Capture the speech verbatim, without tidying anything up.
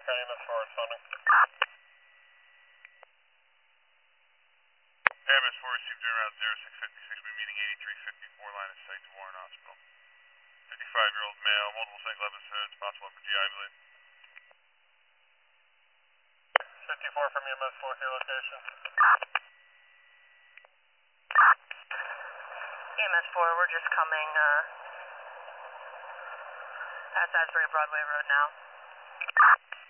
Okay, that's for responding. A M S four received around zero six fifty-six, we're meeting eighty-three fifty-four, line of sight to Warren Hospital. fifty-five-year-old male, multiple psych episodes, possible upper G I bleed. fifty-four from E M S four, your location. E M S four, we're just coming uh, past Asbury Broadway Road now.